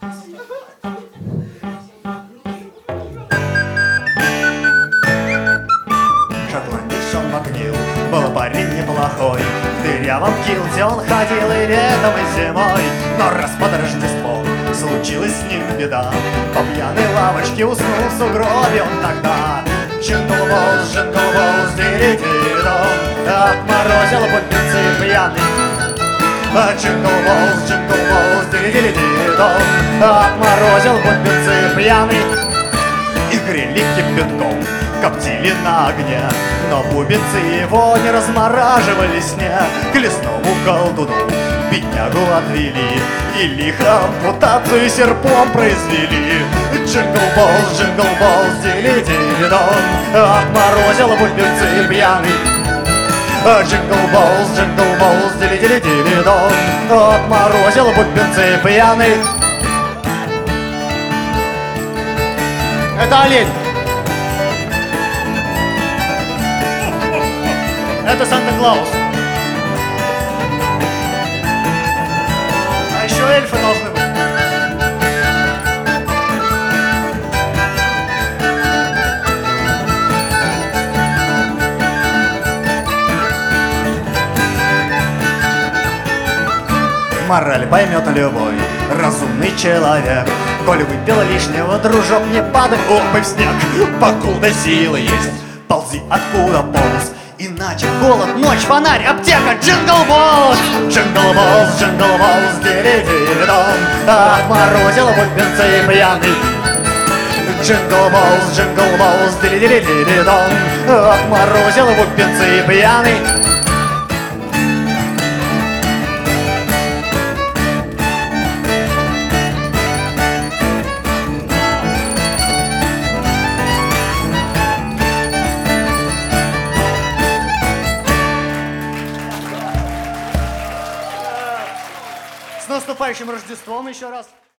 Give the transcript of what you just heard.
Шотландец Шон Макнил был парень неплохой. В дырявом килте он ходил и летом, и зимой. Но раз под Рождество случилась с ним беда, по пьяной лавочке уснул в сугробе он тогда. Джингл Беллс, дири-дири-дон, отморозил бубенцы пьяный. Джингл Беллс, дири-дири-дон, отморозил бубенцы пьяный. И грели кипятком, коптили на огне, но бубенцы его не размораживали снег. К лесному колдуну беднягу отвели и лихо ампутацию серпом произвели. Джингл Беллс, дили-дили-дон, отморозил бубенцы пьяный. Джингл Беллс, дили-дили-дили-дон, отморозил бубенцы пьяный. Это олень. Это Санта-Клаус. А еще эльфы должны быть. Мораль поймет любой разумный человек. Коль выпил лишнего, дружок, не падай оба в снег. Покуда силы есть, ползи откуда полз, иначе голод, ночь, фонарь, аптека. Джингл Беллс, дири-дири-дон, отморозил бубенцы пьяный. Джингл Беллс, дири-дири-дон, отморозил бубенцы пьяный. С наступающим Рождеством еще раз!